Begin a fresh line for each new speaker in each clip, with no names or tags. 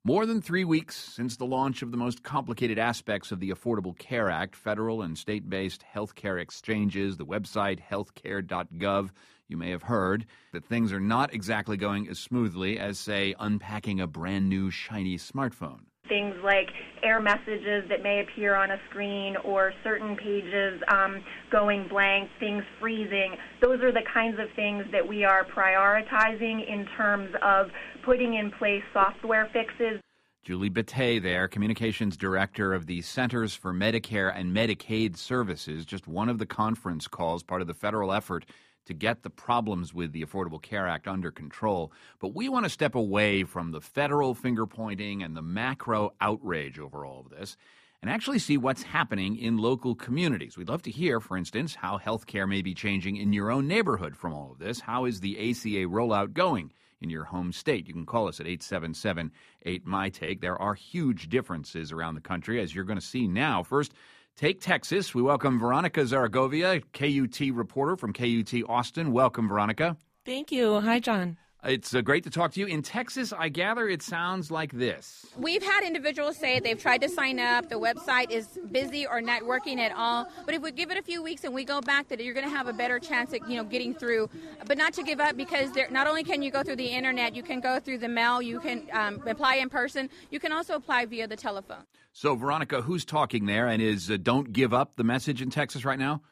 More than 3 weeks since the launch of the most complicated aspects of the Affordable Care Act, federal and state-based healthcare exchanges, the website healthcare.gov, you may have heard that things are not exactly going as smoothly as, say, unpacking a brand new shiny smartphone.
Things like error messages that may appear on a screen or certain pages going blank, things freezing. Those are the kinds of things that we are prioritizing in terms of putting in place software fixes.
Julie Batey there, Communications Director of the Centers for Medicare and Medicaid Services, just one of the conference calls, part of the federal effort to get the problems with the Affordable Care Act under control. But we want to step away from the federal finger-pointing and the macro outrage over all of this and actually see what's happening in local communities. We'd love to hear, for instance, how healthcare may be changing in your own neighborhood from all of this. How is the ACA rollout going in your home state? You can call us at 877-8MyTake. There are huge differences around the country, as you're going to see now. First, take Texas. We welcome Veronica Zaragovia, KUT reporter from KUT Austin. Welcome, Veronica.
Thank you. Hi, John.
It's great to talk to you. In Texas, I gather it sounds like this.
We've had individuals say they've tried to sign up, the website is busy or not working at all. But if we give it a few weeks and we go back, that you're going to have a better chance at getting through. But not to give up, because not only can you go through the internet, you can go through the mail, you can apply in person, you can also apply via the telephone.
So, Veronica, who's talking there, and is Don't Give Up the message in Texas right now?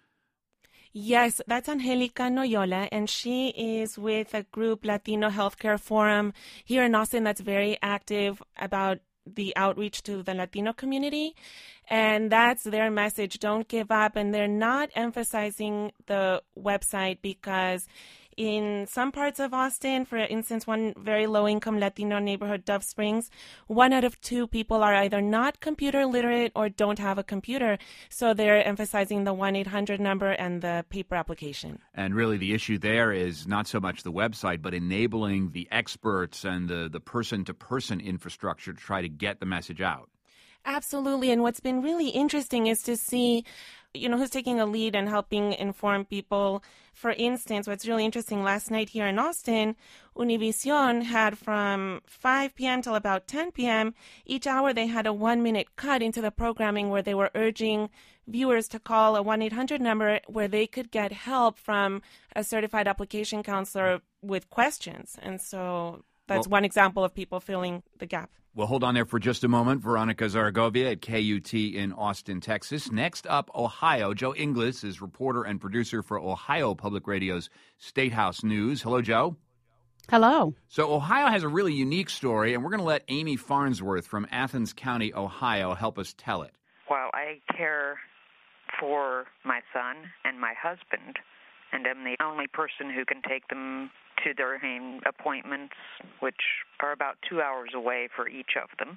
Yes, that's Angelica Noyola, and she is with a group, Latino Healthcare Forum, here in Austin that's very active about the outreach to the Latino community. And that's their message, don't give up. And they're not emphasizing the website because in some parts of Austin, for instance, one very low-income Latino neighborhood, Dove Springs, 1 out of 2 people are either not computer literate or don't have a computer. So they're emphasizing the 1-800 number and the paper application.
And really the issue there is not so much the website, but enabling the experts and the person-to-person infrastructure to try to get the message out.
Absolutely. And what's been really interesting is to see who's taking a lead and helping inform people. For instance, what's really interesting, last night here in Austin, Univision had from 5 p.m. till about 10 p.m., each hour they had a 1-minute cut into the programming where they were urging viewers to call a 1-800 number where they could get help from a certified application counselor with questions. And so that's one example of people filling the gap.
Well, hold on there for just a moment. Veronica Zaragovia at KUT in Austin, Texas. Next up, Ohio. Joe Inglis is reporter and producer for Ohio Public Radio's State House News. Hello, Joe.
Hello.
So Ohio has a really unique story, and we're going to let Amy Farnsworth from Athens County, Ohio, help us tell it.
Well, I care for my son and my husband, and I'm the only person who can take them to their appointments, which are about 2 hours away for each of them.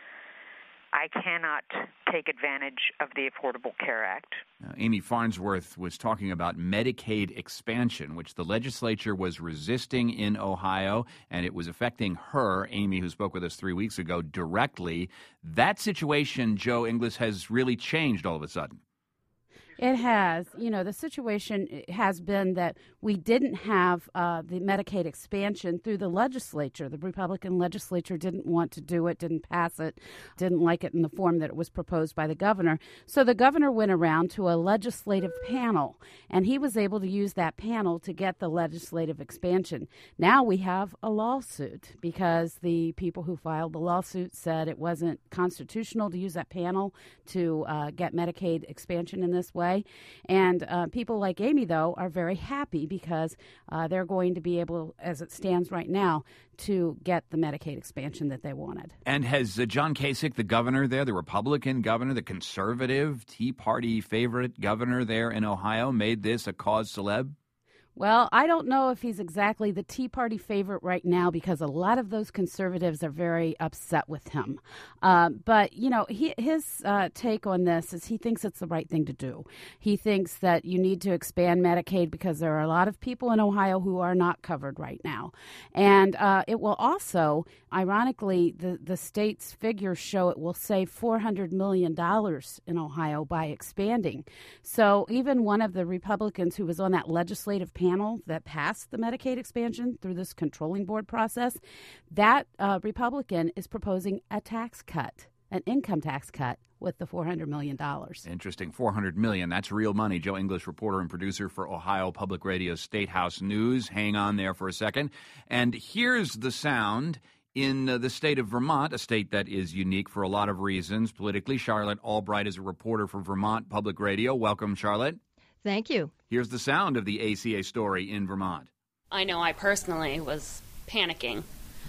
I cannot take advantage of the Affordable Care Act.
Amy Farnsworth was talking about Medicaid expansion, which the legislature was resisting in Ohio, and it was affecting her, Amy, who spoke with us 3 weeks ago, directly. That situation, Joe Inglis, has really changed all of a sudden.
It has. The situation has been that we didn't have the Medicaid expansion through the legislature. The Republican legislature didn't want to do it, didn't pass it, didn't like it in the form that it was proposed by the governor. So the governor went around to a legislative panel, and he was able to use that panel to get the legislative expansion. Now we have a lawsuit because the people who filed the lawsuit said it wasn't constitutional to use that panel to get Medicaid expansion in this way. And people like Amy, though, are very happy because they're going to be able, as it stands right now, to get the Medicaid expansion that they wanted.
And has John Kasich, the governor there, the Republican governor, the conservative Tea Party favorite governor there in Ohio, made this a cause célèbre?
Well, I don't know if he's exactly the Tea Party favorite right now because a lot of those conservatives are very upset with him. But his take on this is he thinks it's the right thing to do. He thinks that you need to expand Medicaid because there are a lot of people in Ohio who are not covered right now. And it will also ironically, the state's figures show it will save $400 million in Ohio by expanding. So even one of the Republicans who was on that legislative panel that passed the Medicaid expansion through this controlling board process, that Republican is proposing a tax cut, an income tax cut with the $400 million.
Interesting. $400 million. That's real money. Joe English, reporter and producer for Ohio Public Radio State House News. Hang on there for a second. And here's the sound in the state of Vermont, a state that is unique for a lot of reasons politically. Charlotte Albright is a reporter for Vermont Public Radio. Welcome, Charlotte.
Thank you. Here's
the sound of the ACA story in Vermont.
I know I personally was panicking.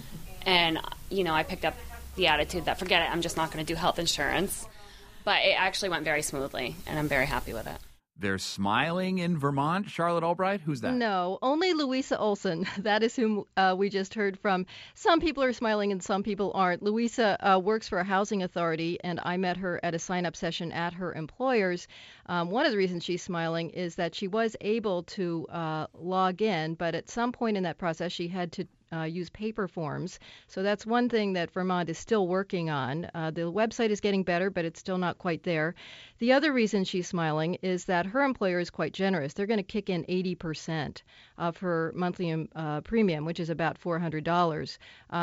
And, I picked up the attitude that, forget it, I'm just not going to do health insurance. But it actually went very smoothly, and I'm very happy with it.
They're smiling in Vermont, Charlotte Albright? Who's that?
No, only Louisa Olson. That is whom we just heard from. Some people are smiling and some people aren't. Louisa works for a housing authority, and I met her at a sign-up session at her employer's. One of the reasons she's smiling is that she was able to log in, but at some point in that process she had to use paper forms. So that's one thing that Vermont is still working on. The website is getting better, but it's still not quite there. The other reason she's smiling is that her employer is quite generous. They're going to kick in 80% of her monthly premium, which is about $400.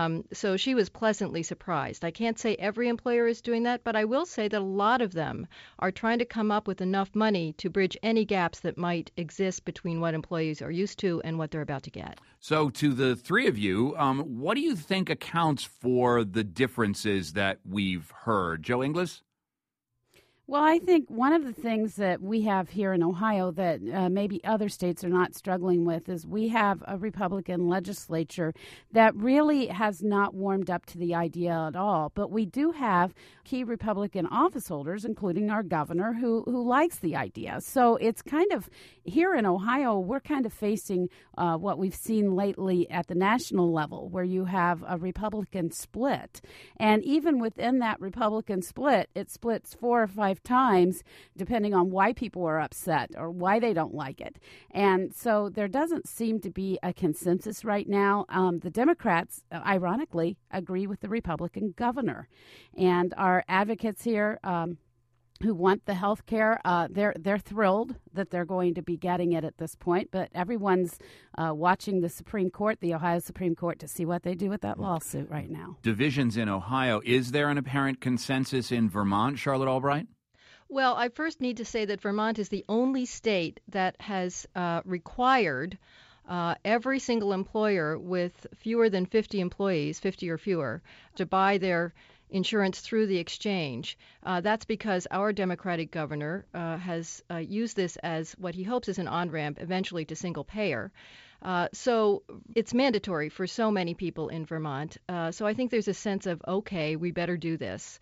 So she was pleasantly surprised. I can't say every employer is doing that, but I will say that a lot of them are trying to come up with enough money to bridge any gaps that might exist between what employees are used to and what they're about to get.
So to the three of you, what do you think accounts for the differences that we've heard? Joe Inglis?
Well, I think one of the things that we have here in Ohio that maybe other states are not struggling with is we have a Republican legislature that really has not warmed up to the idea at all. But we do have key Republican office holders, including our governor, who likes the idea. So it's kind of, here in Ohio, we're kind of facing what we've seen lately at the national level, where you have a Republican split. And even within that Republican split, it splits 4 or 5 times, depending on why people are upset or why they don't like it. And so there doesn't seem to be a consensus right now. The Democrats, ironically, agree with the Republican governor. And our advocates here who want the health care, they're thrilled that they're going to be getting it at this point. But everyone's watching the Supreme Court, the Ohio Supreme Court, to see what they do with that lawsuit right now.
Divisions in Ohio. Is there an apparent consensus in Vermont, Charlotte Albright?
Well, I first need to say that Vermont is the only state that has required every single employer with fewer than 50 employees, 50 or fewer, to buy their insurance through the exchange. That's because our Democratic governor has used this as what he hopes is an on-ramp eventually to single payer. So it's mandatory for so many people in Vermont. So I think there's a sense of, okay, we better do this.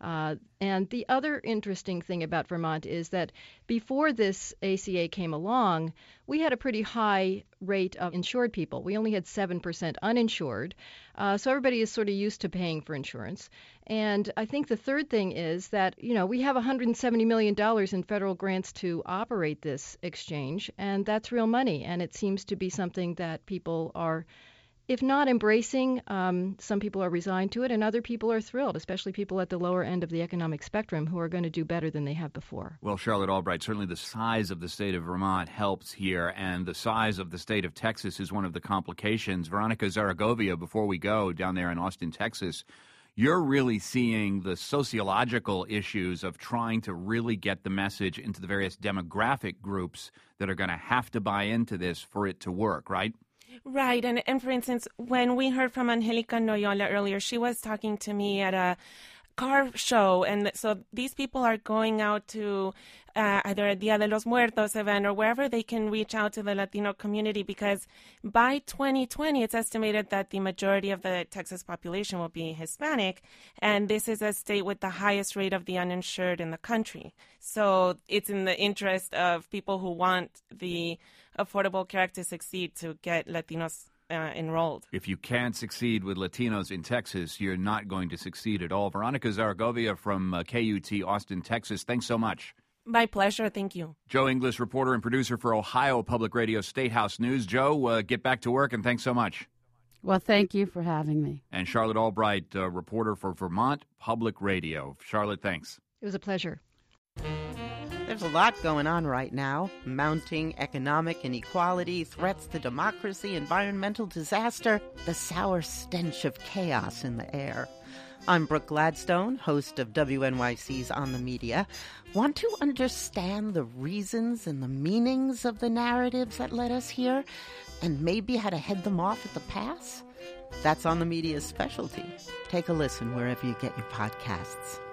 And the other interesting thing about Vermont is that before this ACA came along, we had a pretty high rate of insured people. We only had 7% uninsured. So everybody is sort of used to paying for insurance. And I think the third thing is that, we have $170 million in federal grants to operate this exchange, and that's real money. And it seems to be something that people are, if not embracing, some people are resigned to it, and other people are thrilled, especially people at the lower end of the economic spectrum who are going to do better than they have before.
Well, Charlotte Albright, certainly the size of the state of Vermont helps here, and the size of the state of Texas is one of the complications. Veronica Zaragovia, before we go down there in Austin, Texas, you're really seeing the sociological issues of trying to really get the message into the various demographic groups that are going to have to buy into this for it to work, right?
Right. And for instance, when we heard from Angelica Noyola earlier, she was talking to me at a car show. And so these people are going out to either a Dia de los Muertos event or wherever they can reach out to the Latino community, because by 2020, it's estimated that the majority of the Texas population will be Hispanic. And this is a state with the highest rate of the uninsured in the country. So it's in the interest of people who want the Affordable Care Act to succeed to get Latinos enrolled.
If you can't succeed with Latinos in Texas, you're not going to succeed at all. Veronica Zaragovia from KUT Austin, Texas, thanks so much.
My pleasure. Thank you.
Joe Inglis, reporter and producer for Ohio Public Radio State House News. Joe, get back to work, and thanks so much.
Well, thank you for having me.
And Charlotte Albright, reporter for Vermont Public Radio. Charlotte, thanks.
It was a pleasure.
There's a lot going on right now. Mounting economic inequality, threats to democracy, environmental disaster, the sour stench of chaos in the air. I'm Brooke Gladstone, host of WNYC's On the Media. Want to understand the reasons and the meanings of the narratives that led us here, and maybe how to head them off at the pass? That's On the Media's specialty. Take a listen wherever you get your podcasts.